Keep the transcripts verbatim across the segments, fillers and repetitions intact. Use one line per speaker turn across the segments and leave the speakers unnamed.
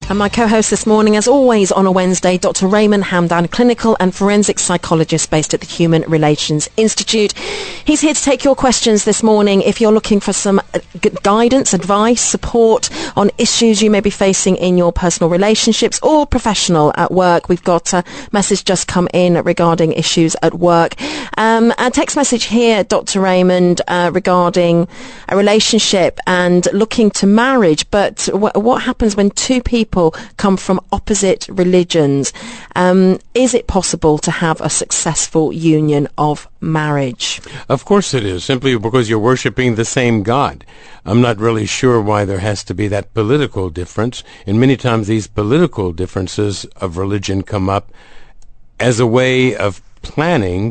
And my co-host this morning, as always on a Wednesday, Doctor Raymond Hamdan, clinical and forensic psychologist based at the Human Relations Institute. He's here to take your questions this morning if you're looking for some guidance, advice, support on issues you may be facing in your personal relationships or professional at work. We've got a message just come in regarding issues at work. Um, a text message here, Doctor Raymond, uh, regarding a relationship and looking to marriage. But w- what happens when two people come from opposite religions? Um, is it possible to have a successful union of marriage?
Of course it is, simply because you're worshiping the same God. I'm not really sure why there has to be that political difference, and many times these political differences of religion come up as a way of planning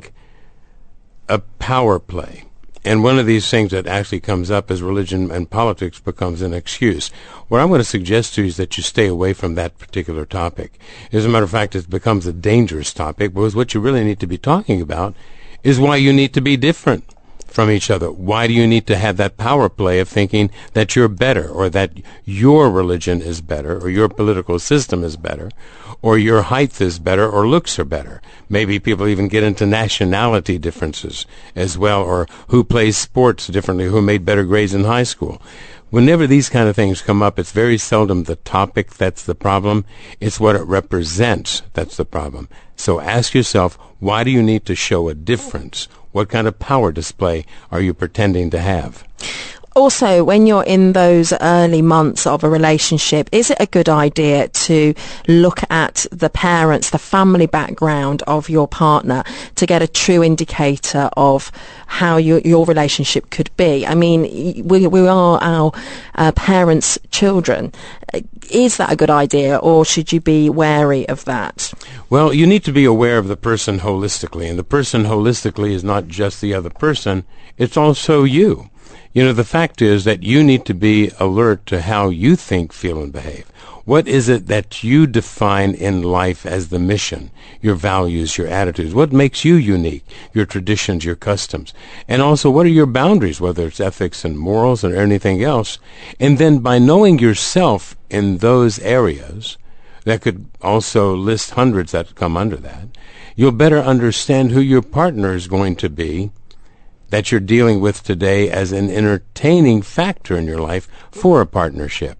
a power play. And one of these things that actually comes up is religion and politics becomes an excuse. What I'm going to suggest to you is that you stay away from that particular topic. As a matter of fact, it becomes a dangerous topic, because what you really need to be talking about is why you need to be different from each other. Why do you need to have that power play of thinking that you're better, or that your religion is better, or your political system is better, or your height is better, or looks are better? Maybe people even get into nationality differences as well, or who plays sports differently, who made better grades in high school. Whenever these kind of things come up, it's very seldom the topic that's the problem. It's what it represents that's the problem. So ask yourself, why do you need to show a difference? What kind of power display are you pretending to have?
Also, when you're in those early months of a relationship, is it a good idea to look at the parents, the family background of your partner to get a true indicator of how your, your relationship could be? I mean, we, we are our uh, parents' children. Is that a good idea, or should you be wary of that?
Well, you need to be aware of the person holistically, and the person holistically is not just the other person, it's also you. You know, the fact is that you need to be alert to how you think, feel, and behave. What is it that you define in life as the mission, your values, your attitudes? What makes you unique, your traditions, your customs? And also, what are your boundaries, whether it's ethics and morals or anything else? And then by knowing yourself in those areas, that could also list hundreds that come under that, you'll better understand who your partner is going to be that you're dealing with today as an entertaining factor in your life for a partnership.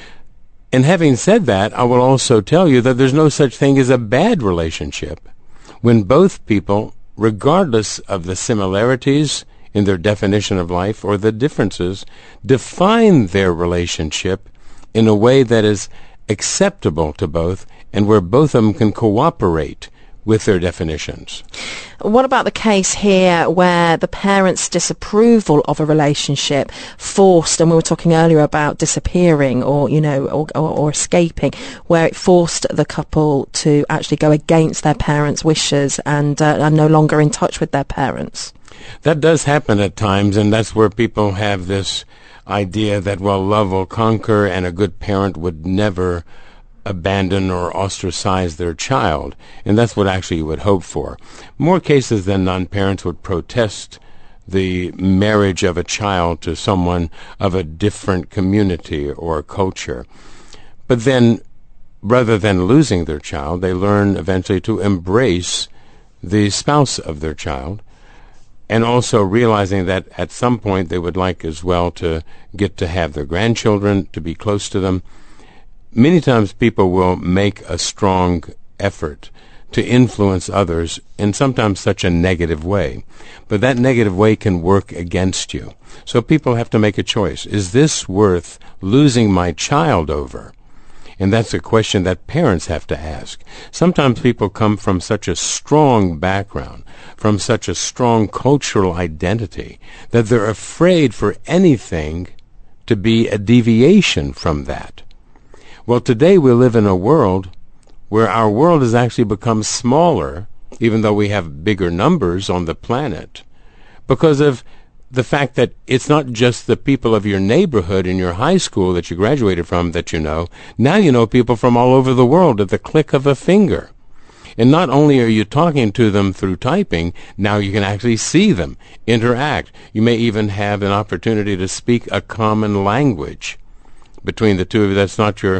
And having said that, I will also tell you that there's no such thing as a bad relationship when both people, regardless of the similarities in their definition of life or the differences, define their relationship in a way that is acceptable to both and where both of them can cooperate with their definitions.
What about the case here where the parents' disapproval of a relationship forced, and we were talking earlier about disappearing or, you know, or, or, or escaping, where it forced the couple to actually go against their parents' wishes and uh, are no longer in touch with their parents?
That does happen at times, and that's where people have this idea that, well, love will conquer and a good parent would never abandon or ostracize their child, and that's what actually you would hope for. More cases than none, parents would protest the marriage of a child to someone of a different community or culture. But then, rather than losing their child, they learn eventually to embrace the spouse of their child, and also realizing that at some point they would like as well to get to have their grandchildren, to be close to them. Many times people will make a strong effort to influence others in sometimes such a negative way. But that negative way can work against you. So people have to make a choice. Is this worth losing my child over? And that's a question that parents have to ask. Sometimes people come from such a strong background, from such a strong cultural identity, that they're afraid for anything to be a deviation from that. Well, today we live in a world where our world has actually become smaller, even though we have bigger numbers on the planet, because of the fact that it's not just the people of your neighborhood in your high school that you graduated from that you know. Now you know people from all over the world at the click of a finger. And not only are you talking to them through typing, now you can actually see them, interact. You may even have an opportunity to speak a common language between the two of you. That's not your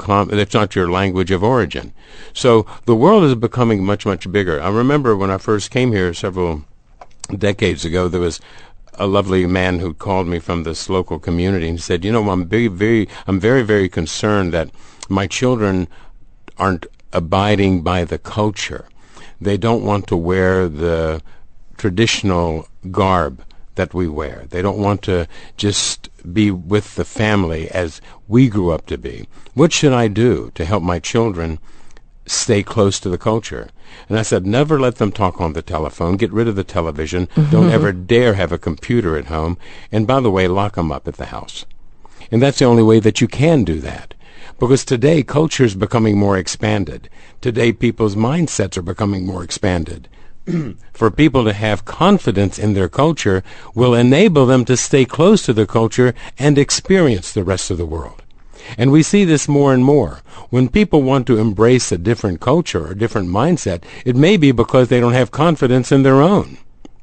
com- that's not your language of origin. So the world is becoming much, much bigger. I remember when I first came here several decades ago, there was a lovely man who called me from this local community and said, you know, I'm very, very, I'm very, very concerned that my children aren't abiding by the culture. They don't want to wear the traditional garb that we wear. They don't want to just be with the family as we grew up to be. What should I do to help my children stay close to the culture? And I said, never let them talk on the telephone. Get rid of the television. Mm-hmm. Don't ever dare have a computer at home. And by the way, lock them up at the house. And that's the only way that you can do that. Because today, culture is becoming more expanded. Today, people's mindsets are becoming more expanded. For people to have confidence in their culture will enable them to stay close to the culture and experience the rest of the world. And we see this more and more. When people want to embrace a different culture or a different mindset, it may be because they don't have confidence in their own.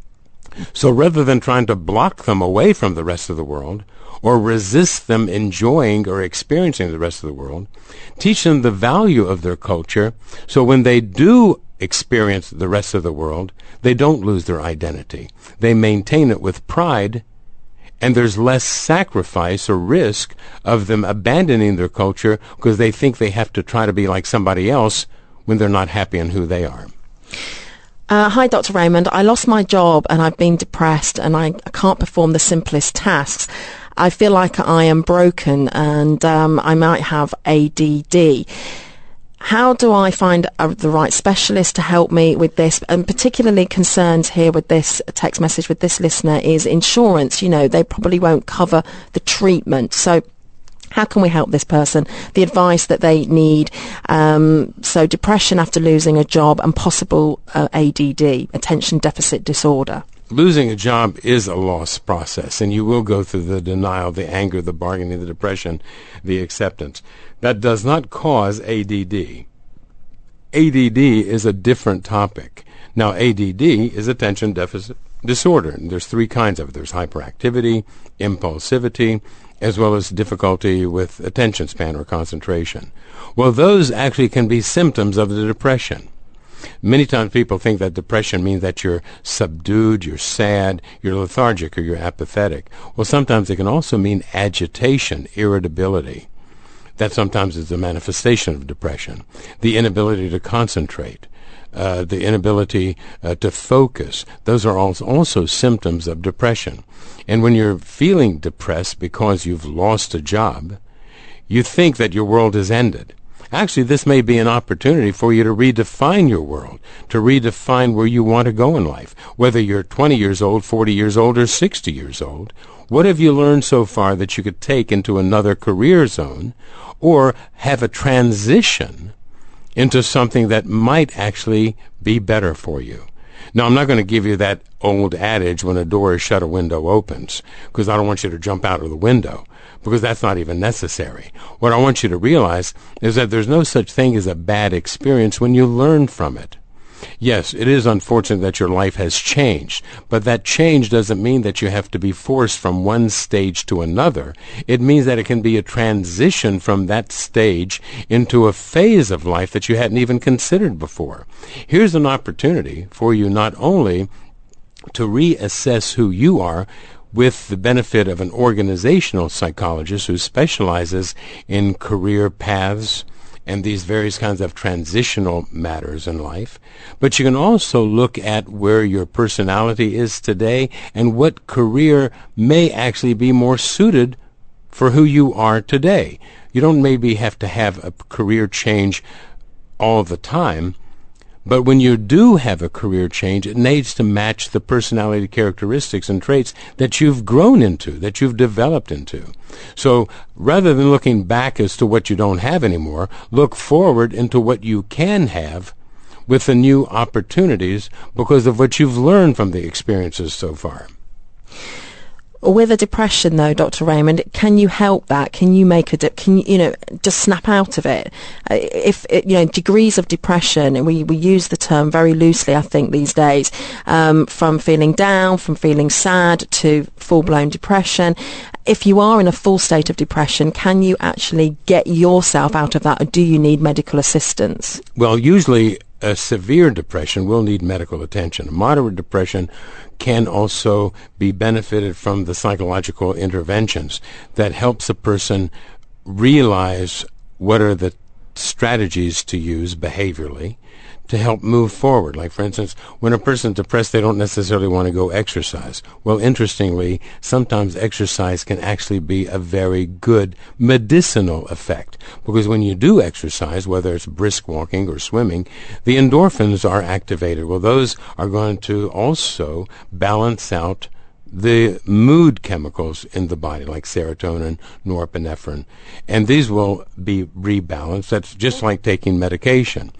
So rather than trying to block them away from the rest of the world or resist them enjoying or experiencing the rest of the world, teach them the value of their culture so when they do experience the rest of the world, they don't lose their identity. They maintain it with pride, and there's less sacrifice or risk of them abandoning their culture because they think they have to try to be like somebody else when they're not happy in who they are.
Uh, hi, Doctor Raymond. I lost my job and I've been depressed and I, I can't perform the simplest tasks. I feel like I am broken and um, I might have A D D. How do I find uh, the right specialist to help me with this? And particularly concerned here with this text message with this listener is insurance. You know, they probably won't cover the treatment. So how can we help this person? The advice that they need. Um, so depression after losing a job and possible uh, A D D, attention deficit disorder.
Losing a job is a loss process, and you will go through the denial, the anger, the bargaining, the depression, the acceptance. That does not cause A D D. A D D is a different topic. Now, A D D is attention deficit disorder, and there's three kinds of it. There's hyperactivity, impulsivity, as well as difficulty with attention span or concentration. Well, those actually can be symptoms of the depression. Many times people think that depression means that you're subdued, you're sad, you're lethargic, or you're apathetic. Well, sometimes it can also mean agitation, irritability. That sometimes is a manifestation of depression. The inability to concentrate, uh, the inability uh, to focus. Those are also symptoms of depression. And when you're feeling depressed because you've lost a job, you think that your world has ended. Actually, this may be an opportunity for you to redefine your world, to redefine where you want to go in life, whether you're twenty years old, forty years old, or sixty years old. What have you learned so far that you could take into another career zone or have a transition into something that might actually be better for you? Now, I'm not going to give you that old adage, when a door is shut, a window opens, because I don't want you to jump out of the window, because that's not even necessary. What I want you to realize is that there's no such thing as a bad experience when you learn from it. Yes, it is unfortunate that your life has changed, but that change doesn't mean that you have to be forced from one stage to another. It means that it can be a transition from that stage into a phase of life that you hadn't even considered before. Here's an opportunity for you not only to reassess who you are, with the benefit of an organizational psychologist who specializes in career paths and these various kinds of transitional matters in life. But you can also look at where your personality is today and what career may actually be more suited for who you are today. You don't maybe have to have a career change all the time, but when you do have a career change, it needs to match the personality characteristics and traits that you've grown into, that you've developed into. So rather than looking back as to what you don't have anymore, look forward into what you can have with the new opportunities because of what you've learned from the experiences so far.
With a depression, though, Doctor Raymond, can you help that? Can you make a dip? Can you, you know, just snap out of it? Uh, if you know degrees of depression, and we we use the term very loosely, I think these days, um, from feeling down, from feeling sad to full blown depression. if you are in a full state of depression, can you actually get yourself out of that, or do you need medical assistance?
Well, usually a severe depression will need medical attention. A moderate depression can also be benefited from the psychological interventions that helps a person realize what are the strategies to use behaviorally to help move forward. Like, for instance, when a person's depressed, they don't necessarily want to go exercise. Well, interestingly, sometimes exercise can actually be a very good medicinal effect, because when you do exercise, whether it's brisk walking or swimming, the endorphins are activated. Well, those are going to also balance out the mood chemicals in the body, like serotonin, norepinephrine, and these will be rebalanced. That's just like taking medication.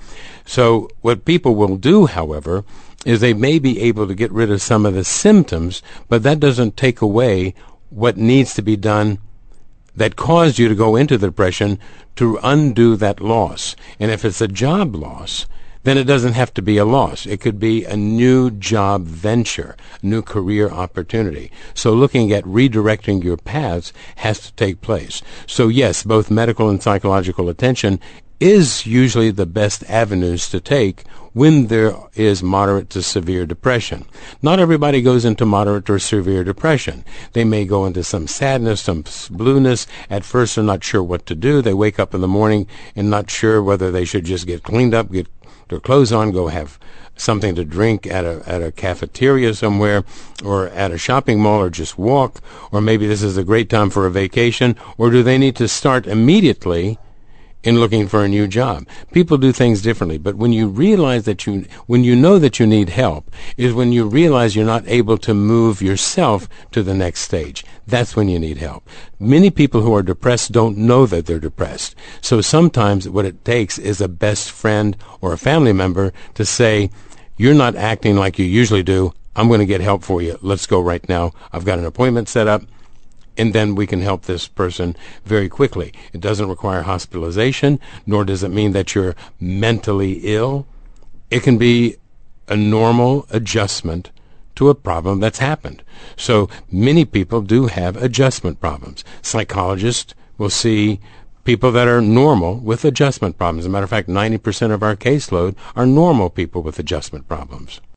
So what people will do, however, is they may be able to get rid of some of the symptoms, but that doesn't take away what needs to be done that caused you to go into the depression to undo that loss. And if it's a job loss, then it doesn't have to be a loss. It could be a new job venture, a new career opportunity. So looking at redirecting your paths has to take place. So yes, both medical and psychological attention is usually the best avenues to take when there is moderate to severe depression. Not everybody goes into moderate or severe depression. They may go into some sadness, some blueness. At first they're not sure what to do. They wake up in the morning and not sure whether they should just get cleaned up, get their clothes on, go have something to drink at a at a cafeteria somewhere, or at a shopping mall, or just walk, or maybe this is a great time for a vacation, or do they need to start immediately in looking for a new job? People do things differently, but when you realize that you, when you know that you need help, is when you realize you're not able to move yourself to the next stage. That's when you need help. Many people who are depressed don't know that they're depressed. So sometimes what it takes is a best friend or a family member to say, you're not acting like you usually do. I'm going to get help for you. Let's go right now. I've got an appointment set up. And then we can help this person very quickly. It doesn't require hospitalization, nor does it mean that you're mentally ill. It can be a normal adjustment to a problem that's happened. So many people do have adjustment problems. Psychologists will see people that are normal with adjustment problems. As a matter of fact, ninety percent of our caseload are normal people with adjustment problems.